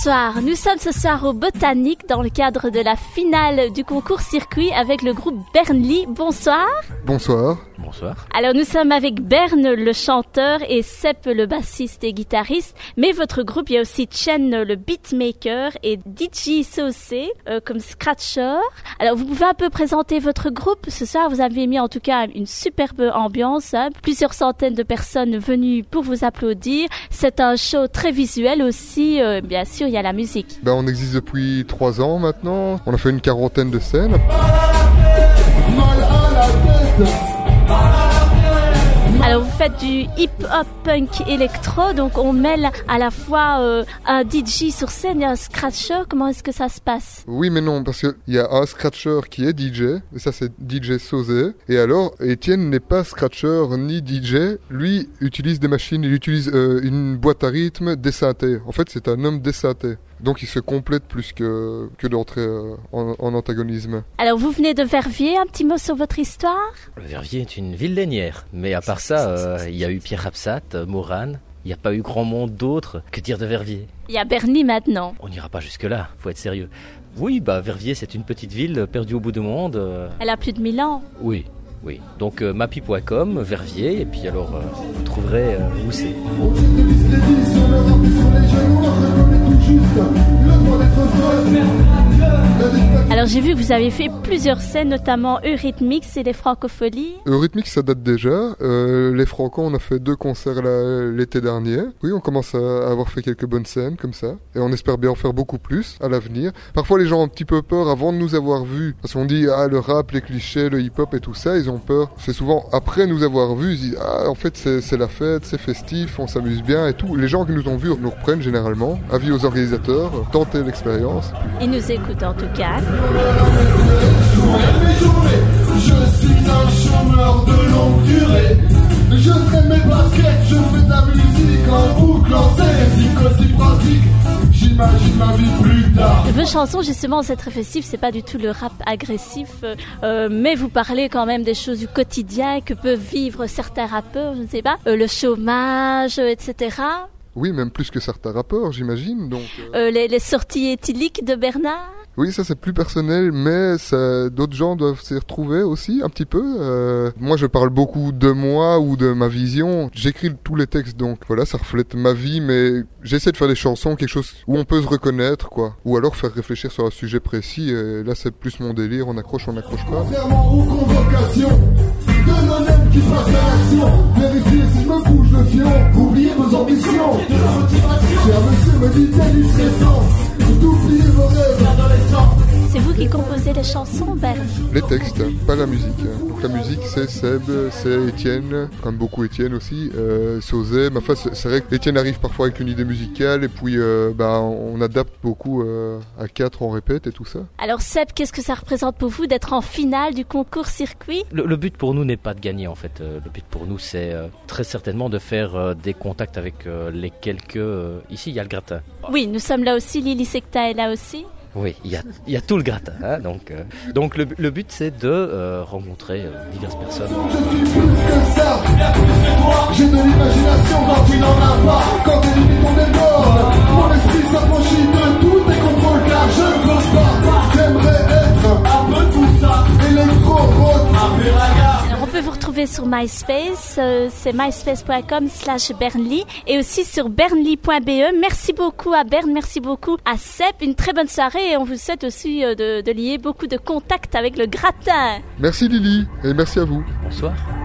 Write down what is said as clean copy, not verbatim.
Bonsoir, nous sommes ce soir au Botanique dans le cadre de la finale du concours circuit avec le groupe Bernly. Bonsoir. Bonsoir. Bonsoir. Alors nous sommes avec Bern le chanteur et Sepp le bassiste et guitariste, mais votre groupe, il y a aussi Chen le beatmaker et DJ Saucé comme scratcher. Alors vous pouvez un peu présenter votre groupe ce soir, vous avez mis en tout cas une superbe ambiance, hein, plusieurs centaines de personnes venues pour vous applaudir. C'est un show très visuel aussi, bien sûr il y a la musique. On existe depuis 3 ans maintenant, on a fait une 40aine de scènes. Alors vous faites du hip-hop punk électro, donc on mêle à la fois un DJ sur scène et un scratcher. Comment est-ce que ça se passe? Oui mais non, parce qu'il y a un scratcher qui est DJ, et ça c'est DJ Sauzé. Et alors Étienne n'est pas scratcher ni DJ, lui utilise des machines, il utilise une boîte à rythme, des synthés. En fait c'est un homme des synthés. Donc il se complète plus que d'entrer en antagonisme. Alors vous venez de Verviers, un petit mot sur votre histoire? Verviers est une ville lainière, mais à part ça, il y a eu Pierre Absat, Morane, il n'y a pas eu grand monde d'autres. Que dire de Verviers? Il y a Bernly maintenant. On n'ira pas jusque-là, faut être sérieux. Oui, Verviers c'est une petite ville perdue au bout du monde. Elle a plus de 1000 ans. Oui. Donc mappy.com, Verviers, et puis alors vous trouverez où c'est. Alors j'ai vu que vous avez fait plusieurs scènes, notamment Eurythmics et les Francopholies. Eurythmics ça date déjà, les Franco on a fait 2 concerts l'été dernier. Oui on commence à avoir fait quelques bonnes scènes comme ça, et on espère bien en faire beaucoup plus à l'avenir. Parfois les gens ont un petit peu peur avant de nous avoir vus, parce qu'on dit le rap, les clichés, le hip-hop et tout ça, ils ont peur. C'est souvent après nous avoir vus, ils disent en fait c'est la fête, c'est festif, on s'amuse bien et tout. Les gens qui nous ont vus nous reprennent généralement. Avis aux organisateurs, tentez l'expérience. Ils nous écoutent en tout cas. Je suis un chômeur de longue durée. Je traîne mes baskets, je fais de la musique en boucle, en série, aussi pratique. J'imagine ma vie plus tard. Votre chanson, justement, c'est très festif, c'est pas du tout le rap agressif, mais vous parlez quand même des choses du quotidien que peuvent vivre certains rappeurs, je ne sais pas, le chômage, etc. Oui, même plus que certains rappeurs, j'imagine. Donc les sorties éthyliques de Bernard. Oui, ça c'est plus personnel, mais d'autres gens doivent s'y retrouver aussi un petit peu. Moi, je parle beaucoup de moi ou de ma vision. J'écris tous les textes, donc voilà, ça reflète ma vie, mais j'essaie de faire des chansons, quelque chose où on peut se reconnaître, quoi. Ou alors faire réfléchir sur un sujet précis. Et là, c'est plus mon délire. On accroche pas. Contrairement aux convocations de l'honnête qui passe à l'action. Vérifiez si je me bouge le fion. Oubliez vos ambitions. J'ai un monsieur me dit il serait temps d'oublier vos rêves adolescents. C'est vous qui composez les chansons, Bern? Les textes, pas la musique. Donc la musique, c'est Seb, c'est Étienne, comme beaucoup Étienne aussi, Sauzé. Mais enfin, c'est vrai qu'Étienne arrive parfois avec une idée musicale et puis on adapte beaucoup à 4, on répète et tout ça. Alors Seb, qu'est-ce que ça représente pour vous d'être en finale du concours circuit? Le but pour nous n'est pas de gagner en fait. Le but pour nous, c'est très certainement de faire des contacts avec les quelques... Ici, il y a le gratin. Oui, nous sommes là aussi, Lily Secta est là aussi. Oui, il y a tout le gratin. Hein, donc le but, c'est de rencontrer diverses personnes. Je suis plus que ça, j'ai de l'imagination quand tu n'en as pas. Quand tes limites on déborde, mon esprit s'affranchit de tous tes contrôles car je ne veux pas. J'aimerais être un peu tout ça, électro-rock, un peu raga. Alors on peut vous retrouver sur MySpace, c'est myspace.com/Bernly et aussi sur bernly.be. Merci beaucoup à Bern, merci beaucoup à Sepp, une très bonne soirée et on vous souhaite aussi de lier beaucoup de contacts avec le gratin. Merci Lily et merci à vous. Bonsoir.